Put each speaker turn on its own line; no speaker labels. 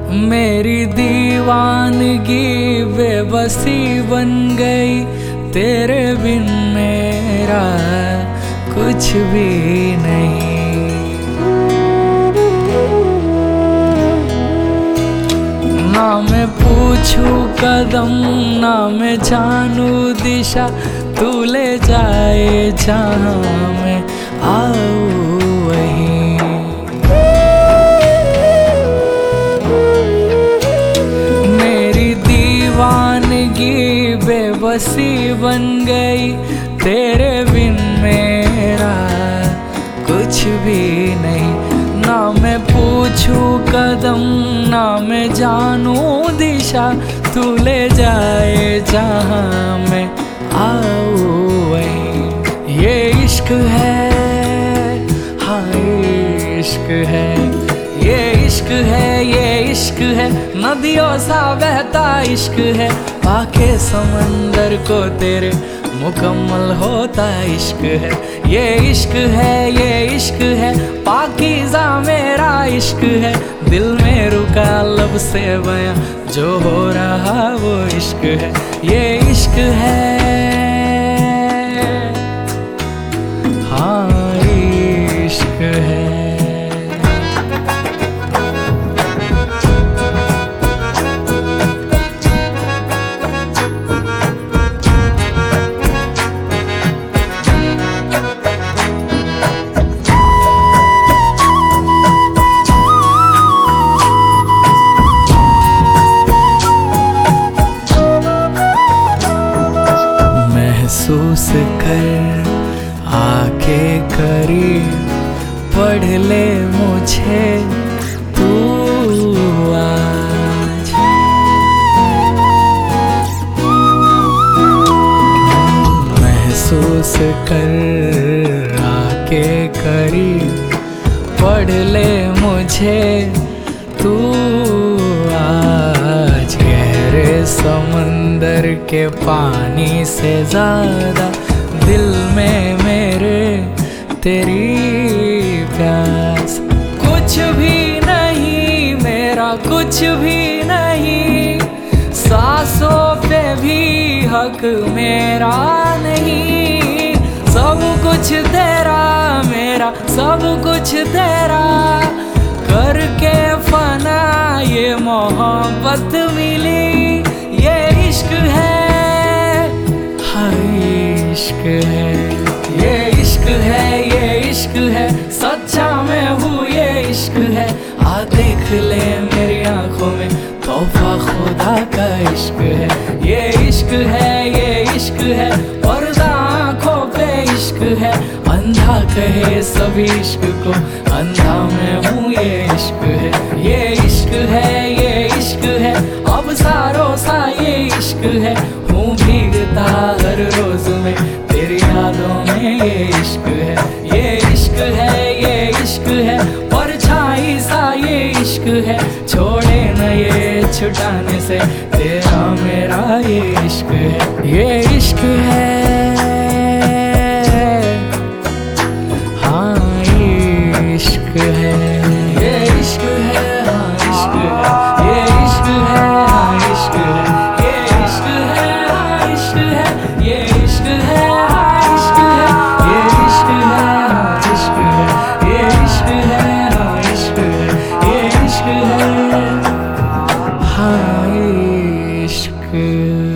मेरी दीवानगी बेबसी बन गई, तेरे बिन मेरा कुछ भी नहीं। ना मैं पूछूं कदम, ना मैं जानू दिशा, तू ले जाए जहाँ मैं आऊँ वहीं। मेरी दीवानगी बेबसी बन गई, तेरे बिन मेरा कुछ भी नहीं। ना मैं पूछूं कदम, ना मैं जानूं दिशा, तू ले जाए जहाँ मैं आऊँ वहीं। ये इश्क है, हाँ ये इश्क है, ये इश्क है, ये इश्क है, नदियों सा बहता इश्क है। पाके समंदर को तेरे मुकम्मल होता इश्क है। ये इश्क है, ये इश्क है, पाकीज़ा मेरा इश्क है। दिल में रुका लब से बयां जो हो रहा वो इश्क है। ये इश्क है, हाँ ये इश्क है। महसूस कर आके करीब, पढ़ ले मुझे तू आज। महसूस कर आके करीब, पढ़ ले मुझे तू आज। गहरे समंदर के पानी से ज्यादा दिल में मेरे तेरी प्यास। कुछ भी नहीं मेरा, कुछ भी नहीं, सांसों पे भी हक मेरा नहीं। सब कुछ तेरा मेरा, सब कुछ तेरा, करके फना ये मोहब्बत मिली। ये इश्क है, हाँ ये इश्क है, ये इश्क है, ये इश्क है, सच्चा मैं हूँ ये इश्क है। आ देख ले मेरी आंखों में तोहफा खुदा का इश्क है। ये इश्क है, ये इश्क है, पर्दा आंखों पे इश्क है। अंधा कहे सभी इश्क को, अंधा मैं हूँ ये इश्क है। ये इश्क है, ये इश्क है, अब सारों सा ये इश्क है। हूँ भीगता हर रोज में तेरी यादों में ये इश्क है। ये इश्क है, ये इश्क है, परछाई सा ये इश्क है। छोड़े न ये छुटाने से तेरा मेरा ये इश्क है। ये इश्क है, हाँ ये इश्क है, ये इश्क है, हाँ इश्क है, ये इश्क है, हाँ इश्क है, ये इश्क है, हाँ इश्क है, ये इश्क है, हाँ इश्क है, ये इश्क है, हाँ इश्क है, ये इश्क है, हाँ इश्क है, ये इश्क है, हाँ इश्क।